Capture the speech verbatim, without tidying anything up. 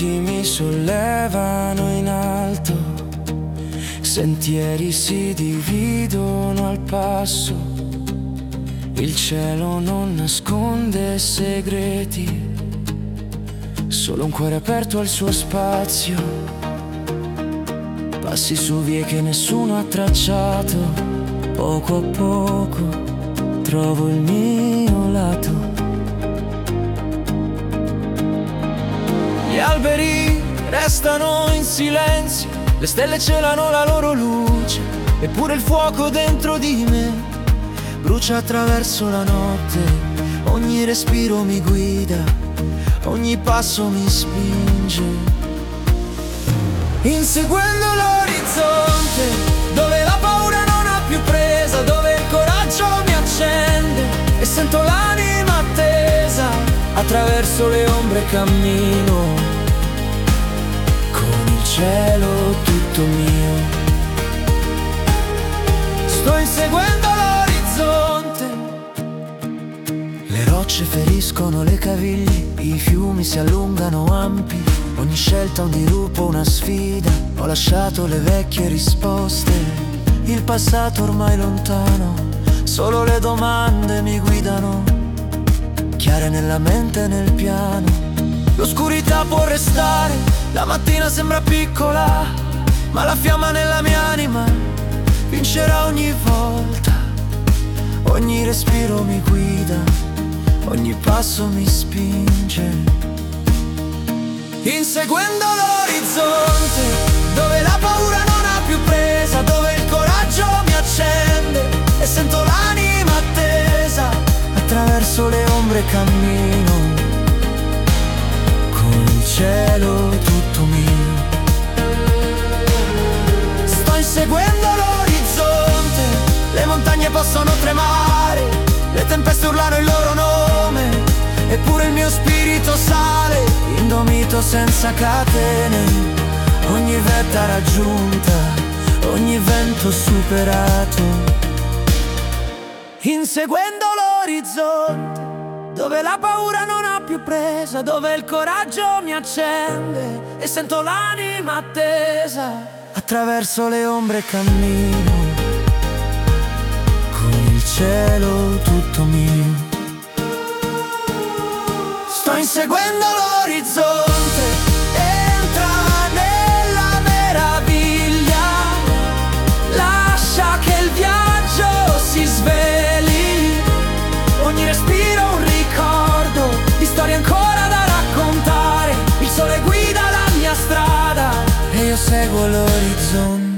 monti mi sollevano in alto, sentieri si dividono al passo, il cielo non nasconde segreti, solo un cuore aperto al suo spazio. Passi su vie che nessuno ha tracciato, poco a poco trovo il mio lato. Gli alberi restano in silenzio, le stelle celano la loro luce, eppure il fuoco dentro di me brucia attraverso la notte. Ogni respiro mi guida, ogni passo mi spinge, inseguendo l'orizzonte, dove la paura non ha più presa, dove il coraggio mi accende e sento l'anima attesa. Attraverso le ombre cammino, con il cielo tutto mio. Sto inseguendo l'orizzonte, le rocce feriscono le caviglie, i fiumi si allungano ampi, ogni scelta un dirupo, una sfida. Ho lasciato le vecchie risposte, il passato ormai lontano, solo le domande mi guidano, chiare nella mente e nel piano. L'oscurità può restare, la mattina sembra piccola, ma la fiamma nella mia anima vincerà ogni volta. Ogni respiro mi guida, ogni passo mi spinge, inseguendo l'orizzonte, dove la paura non ha più presa, dove il coraggio mi accende e sento l'anima attesa. Attraverso le ombre cammino, con il cielo tutto mio. Sto inseguendo l'orizzonte, le montagne possono tremare, le tempeste urlano il loro nome, eppure il mio spirito sale, indomito senza catene. Ogni vetta raggiunta, ogni vento superato, inseguendo l'orizzonte, dove la paura non ha più presa, dove il coraggio mi accende e sento l'anima attesa. Attraverso le ombre cammino, con il cielo tutto mio. Sto inseguendo l'orizzonte, entra nella meraviglia, lascia che il viaggio si sveli. Ogni respiro un ricordo di storie ancora da raccontare. Il sole guida la mia strada e io seguo l'orizzonte.